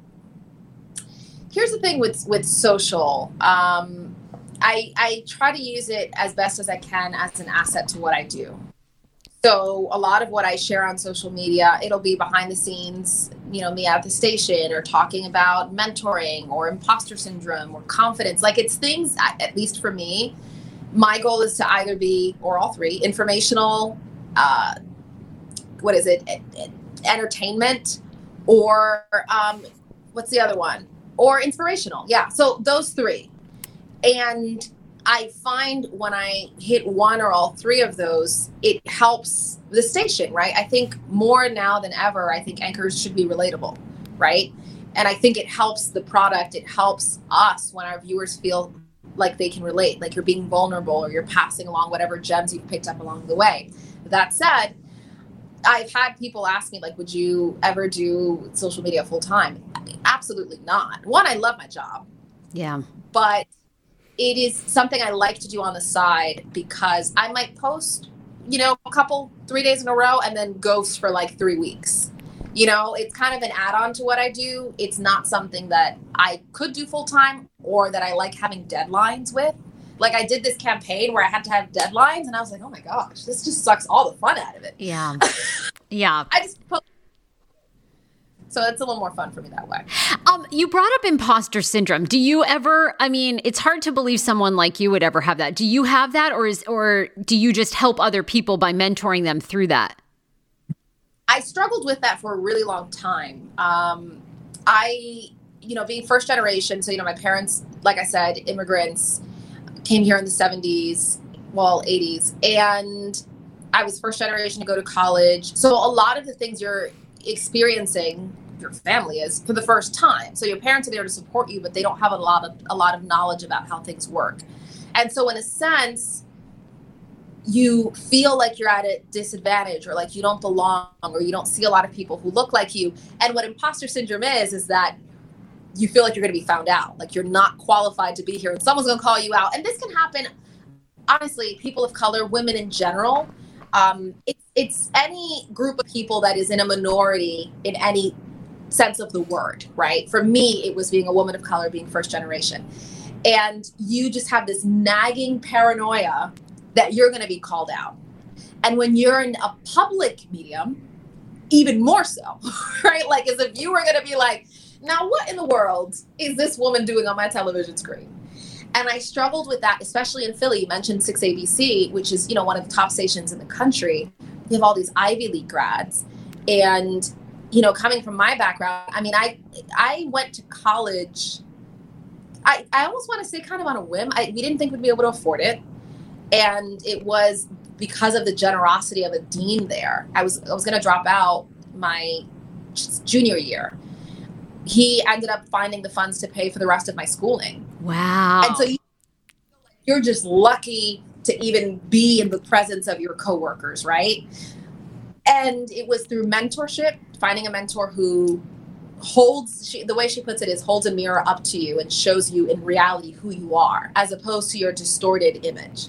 here's the thing with, with social. Um, I, I try to use it as best as I can as an asset to what I do. So a lot of what I share on social media, it'll be behind the scenes, you know, me at the station, or talking about mentoring or imposter syndrome or confidence. Like, it's things, at least for me, my goal is to either be, or all three, informational, uh, what is it? entertainment, or um, what's the other one? Or inspirational. Yeah. So those three. And I find when I hit one or all three of those, it helps the station, right? I think more now than ever, I think anchors should be relatable, right? And I think it helps the product. It helps us when our viewers feel like they can relate, like you're being vulnerable, or you're passing along whatever gems you've picked up along the way. That said, I've had people ask me, like, would you ever do social media full time? Absolutely not. One, I love my job. Yeah. But it is something I like to do on the side, because I might post, you know, a couple, three days in a row and then ghost for like three weeks. You know, it's kind of an add-on to what I do. It's not something that I could do full time, or that I like having deadlines with. Like, I did this campaign where I had to have deadlines, and I was like, oh my gosh, this just sucks all the fun out of it. Yeah. Yeah. I just, so it's a little more fun for me that way. Um, you brought up imposter syndrome. Do you ever, I mean, it's hard to believe someone like you would ever have that. Do you have that, or is, or do you just help other people by mentoring them through that? I struggled with that for a really long time. Um, I, you know, being first generation, so, you know, my parents, like I said, immigrants, came here in the seventies, well, eighties. And I was first generation to go to college. So a lot of the things you're experiencing, your family is, for the first time. So your parents are there to support you, but they don't have a lot of, a lot of knowledge about how things work. And so in a sense, you feel like you're at a disadvantage, or like you don't belong, or you don't see a lot of people who look like you. And what imposter syndrome is, is that you feel like you're going to be found out, like you're not qualified to be here, and someone's going to call you out. And this can happen, honestly, people of color, women in general. Um, it's, it's any group of people that is in a minority in any sense of the word, right? For me, it was being a woman of color, being first generation. And you just have this nagging paranoia that you're going to be called out. And when you're in a public medium, even more so, right? Like, as a viewer, going to be like, now, what in the world is this woman doing on my television screen? And I struggled with that, especially in Philly. You mentioned six A B C, which is, you know, one of the top stations in the country. We have all these Ivy League grads. And, you know, coming from my background, I mean, I I went to college, I, I almost want to say kind of on a whim. I, we didn't think we'd be able to afford it. And it was because of the generosity of a dean there. I was I was going to drop out my junior year, he ended up finding the funds to pay for the rest of my schooling. Wow. And so you, you're just lucky to even be in the presence of your coworkers, right? And it was through mentorship, finding a mentor who holds, she, the way she puts it is holds a mirror up to you and shows you in reality who you are, as opposed to your distorted image.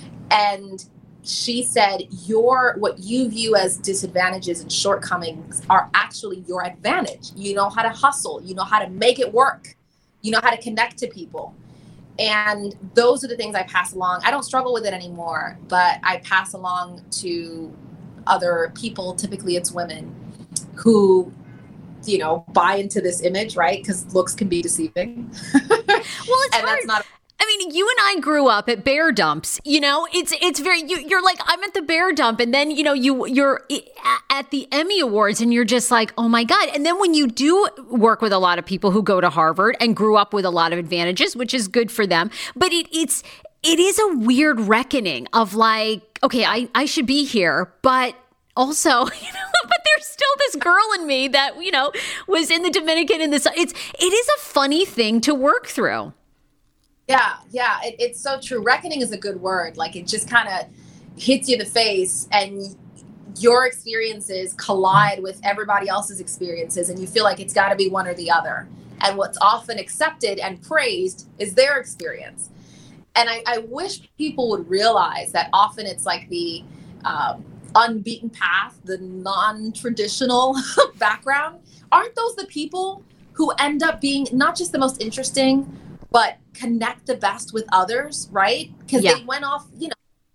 And she said, your, what you view as disadvantages and shortcomings are actually your advantage. You know how to hustle. You know how to make it work. You know how to connect to people. And those are the things I pass along. I don't struggle with it anymore, but I pass along to other people. Typically it's women who, you know, buy into this image, right? Because looks can be deceiving. Well, it's and hard. That's not. I mean, you and I grew up at bear dumps. You know, it's it's very. You, you're like, I'm at the bear dump, and then you know you you're at the Emmy Awards, and you're just like, oh my god. And then when you do work with a lot of people who go to Harvard and grew up with a lot of advantages, which is good for them, but it it's it is a weird reckoning of like, okay, I I should be here, but also, you know, but there's still this girl in me that, you know, was in the Dominican in this. It's it is a funny thing to work through. Yeah, yeah, it, it's so true. Reckoning is a good word. Like it just kind of hits you in the face and your experiences collide with everybody else's experiences and you feel like it's got to be one or the other. And what's often accepted and praised is their experience. And I, I wish people would realize that often it's like the um, unbeaten path, the non-traditional background. Aren't those the people who end up being not just the most interesting, but connect the best with others, right? Because yeah. they went off, you know,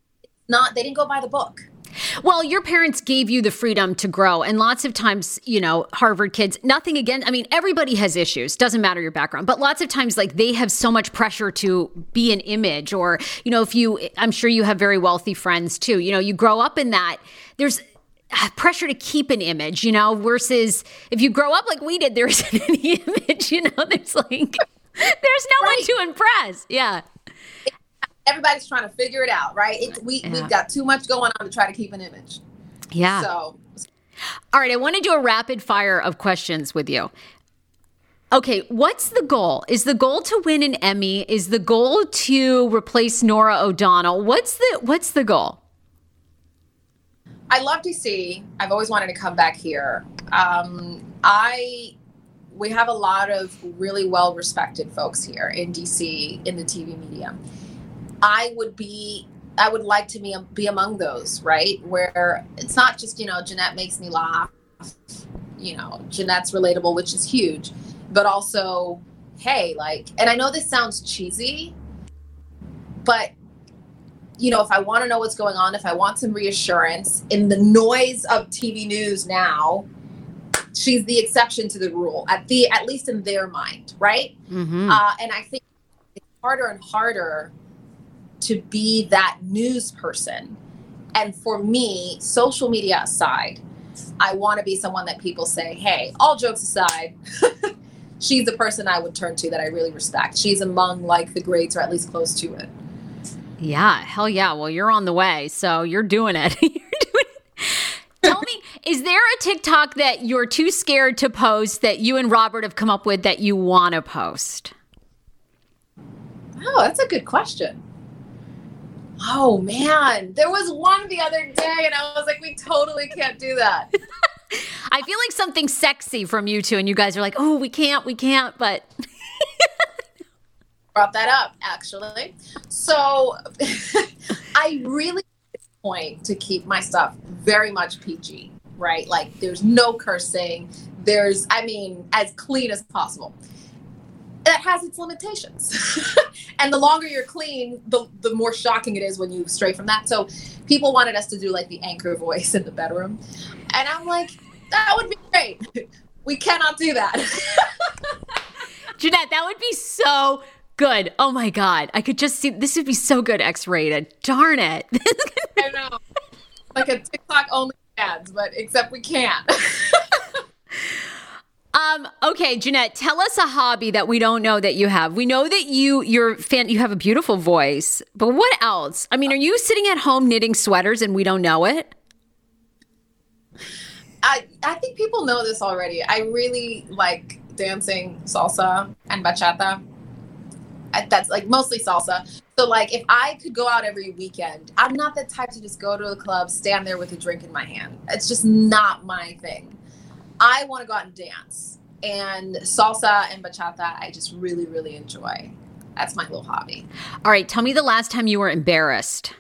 not, they didn't go by the book. Well, your parents gave you the freedom to grow. And lots of times, you know, Harvard kids, nothing against, I mean, everybody has issues, doesn't matter your background, but lots of times like they have so much pressure to be an image or, you know, if you, I'm sure you have very wealthy friends too, you know, you grow up in that, there's pressure to keep an image, you know, versus if you grow up like we did, there isn't any image, you know, there's like... There's no right. one to impress. Yeah. Everybody's trying to figure it out, right? It, we, yeah. We've got too much going on to try to keep an image. Yeah. So. All right. I want to do a rapid fire of questions with you. Okay. What's the goal? Is the goal to win an Emmy? Is the goal to replace Norah O'Donnell? What's the, what's the goal? I love D C. I've always wanted to come back here. Um, I... We have a lot of really well-respected folks here in D C in the T V media. I would be, I would like to be, be among those, right? Where it's not just, you know, Jeanette makes me laugh, you know, Jeanette's relatable, which is huge, but also, hey, like, and I know this sounds cheesy, but, you know, if I want to know what's going on, if I want some reassurance in the noise of T V news now, she's the exception to the rule, at the at least in their mind, right? Mm-hmm. Uh, and I think it's harder and harder to be that news person. And for me, social media aside, I want to be someone that people say, hey, all jokes aside, she's the person I would turn to that I really respect. She's among like the greats or at least close to it. Yeah, hell yeah. Well, you're on the way, so you're doing it. You're doing it. Tell me, is there a TikTok that you're too scared to post that you and Robert have come up with that you want to post? Oh, that's a good question. Oh, man. There was one the other day, and I was like, we totally can't do that. I feel like something sexy from you two, and you guys are like, oh, we can't, we can't, but... Brought that up, actually. So I really... point to keep my stuff very much P G, right? Like there's no cursing. There's, I mean, as clean as possible. That has its limitations. And the longer you're clean, the, the more shocking it is when you stray from that. So people wanted us to do like the anchor voice in the bedroom. And I'm like, that would be great. We cannot do that. Jeanette, that would be so good. Oh my God. I could just see, this would be so good X-rated. Darn it. I know. Like a TikTok only ads, but except we can't. um, okay, Jeanette, tell us a hobby that we don't know that you have. We know that you, you're fan, you have a beautiful voice, but what else? I mean, are you sitting at home knitting sweaters and we don't know it? I, I think people know this already. I really like dancing salsa and bachata. I, that's like mostly salsa. So like if I could go out every weekend, I'm not the type to just go to a club, stand there with a drink in my hand. It's just not my thing. I want to go out and dance. And salsa and bachata, I just really, really enjoy. That's my little hobby. All right. Tell me the last time you were embarrassed.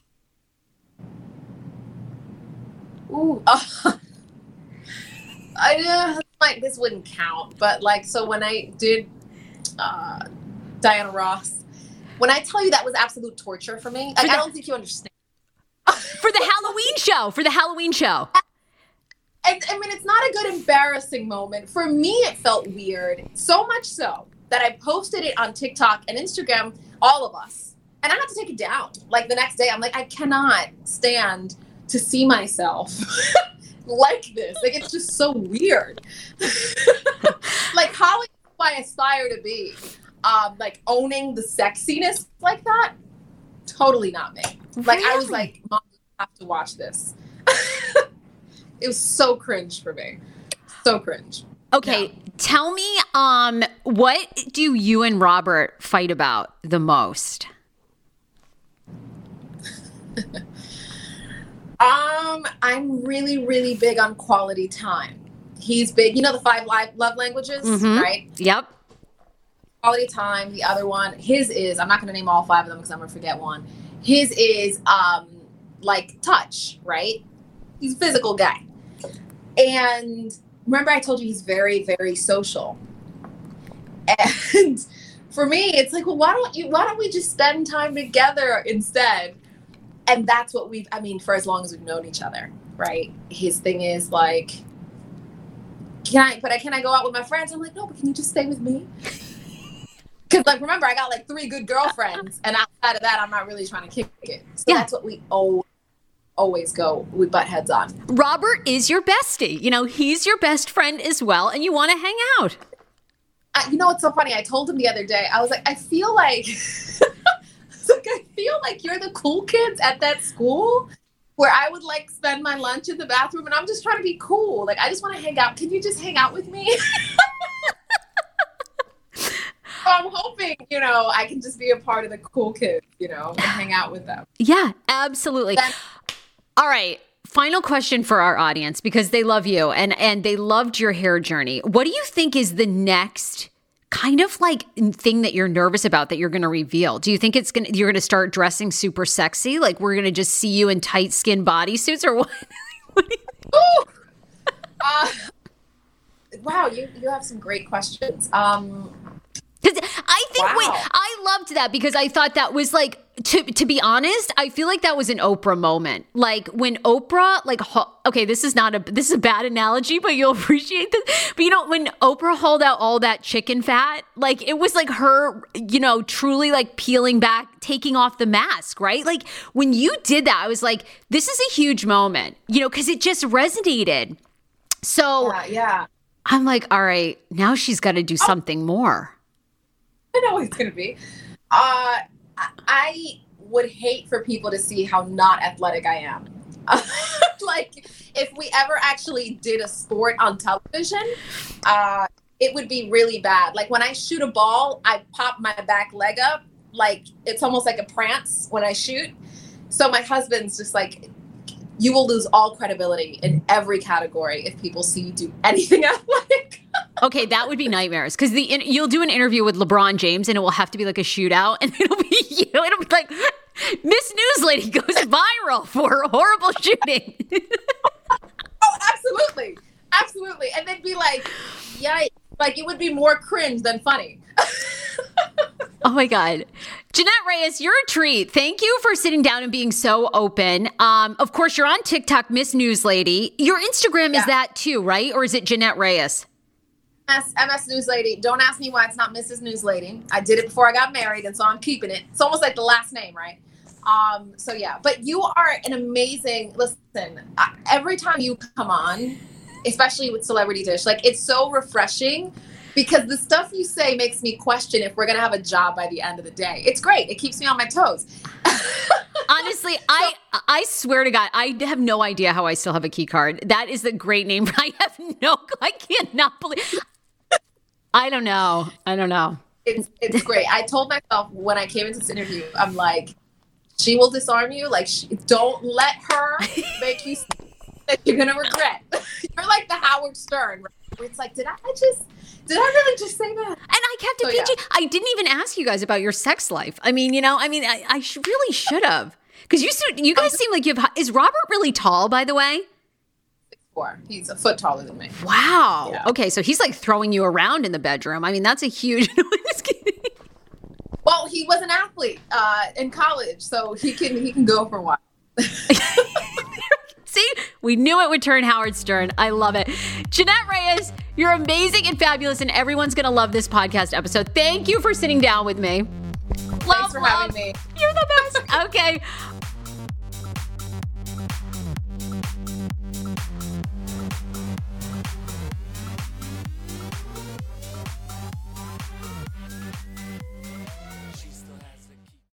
Ooh. Uh, I uh, like this wouldn't count, but like, so when I did uh, Diana Ross, when I tell you that was absolute torture for me, like, the, I don't think you understand. For the Halloween show, for the Halloween show. I, I mean, it's not a good embarrassing moment. For me, it felt weird, so much so that I posted it on TikTok and Instagram, all of us, and I had to take it down. Like the next day, I'm like, I cannot stand to see myself like this. Like, it's just so weird. Like, how do I aspire to be? Um, like, owning the sexiness like that? Totally not me. Like, really? I was like, Mom, you have to watch this. It was so cringe for me. So cringe. Okay, yeah. Tell me, um, what do you and Robert fight about the most? Um, I'm really, really big on quality time. He's big, you know, the five love languages, mm-hmm. right? Yep. Quality time. The other one, his is, I'm not going to name all five of them because I'm going to forget one. His is, um, like touch, right? He's a physical guy. And remember I told you he's very, very social. And for me, it's like, well, why don't you, why don't we just spend time together instead? And that's what we've, I mean, for as long as we've known each other, right? His thing is like, can I, but I, can I go out with my friends? I'm like, no, but can you just stay with me? Because like, remember, I got like three good girlfriends. And outside of that, I'm not really trying to kick it. So yeah. That's what we always, always go, we butt heads on. Robert is your bestie. You know, he's your best friend as well. And you want to hang out. Uh, you know what's so funny? I told him the other day, I was like, I feel like... Like, I feel like you're the cool kids at that school where I would like spend my lunch in the bathroom and I'm just trying to be cool. Like, I just want to hang out. Can you just hang out with me? So I'm hoping, you know, I can just be a part of the cool kids, you know, and hang out with them. Yeah, absolutely. Then- All right. Final question for our audience, because they love you and, and they loved your hair journey. What do you think is the next kind of like thing that you're nervous about that you're going to reveal? Do you think it's going to, you're going to start dressing super sexy? Like we're going to just see you in tight skin bodysuits or what? What do you think? uh, wow. You, you have some great questions. Um, Because I think, wow. wait, I loved that because I thought that was like, to to be honest, I feel like that was an Oprah moment. Like when Oprah, like, okay, this is not a, this is a bad analogy, but you'll appreciate this. But you know, when Oprah hauled out all that chicken fat, like it was like her, you know, truly like peeling back, taking off the mask, right? Like when you did that, I was like, this is a huge moment, you know, because it just resonated. So yeah, yeah. I'm like, all right, now she's got to do something more. I know what it's going to be. Uh, I would hate for people to see how not athletic I am. Like, if we ever actually did a sport on television, uh, it would be really bad. Like, when I shoot a ball, I pop my back leg up. Like, it's almost like a prance when I shoot. So my husband's just like, you will lose all credibility in every category if people see you do anything athletic. Okay, that would be nightmares because the you'll do an interview with LeBron James and it will have to be like a shootout and it'll be you. It'll be like Miss News Lady goes viral for horrible shooting. Oh, absolutely, absolutely, and they'd be like, "Yeah," like it would be more cringe than funny. Oh my God. Jeanette Reyes, you're a treat. Thank you for sitting down and being so open. Um, of course, you're on TikTok, Miss News Lady. Your Instagram yeah. is that too, right? Or is it Jeanette Reyes? M S News Lady. Don't ask me why it's not Missus News Lady. I did it before I got married, and so I'm keeping it. It's almost like the last name, right? Um, so yeah, but you are an amazing, listen, uh, every time you come on, especially with Celebrity Dish, like it's so refreshing. Because the stuff you say makes me question if we're going to have a job by the end of the day. It's great. It keeps me on my toes. Honestly, I I swear to God, I have no idea how I still have a key card. That is the great name. I have no, I cannot believe. I don't know. I don't know. It's it's great. I told myself when I came into this interview, I'm like, she will disarm you. Like, she, don't let her make you think that you're gonna regret. You're like the Howard Stern, right? Where it's like, did I just, did I really just say that? And I kept it So, P G. yeah. I didn't even ask you guys about your sex life. I mean, you know, I mean, I, I sh- really should have. Because you, so- you guys seem like you have, is Robert really tall, by the way? Four. He's a foot taller than me. Wow. Yeah. Okay, so he's like throwing you around in the bedroom. I mean, that's a huge. No, I'm just kidding. Well, he was an athlete uh, in college, so he can he can go for a while. See, we knew it would turn Howard Stern. I love it. Jeanette Reyes, you're amazing and fabulous, and everyone's going to love this podcast episode. Thank you for sitting down with me. Thanks Love, for love. having me. You're the best. Okay.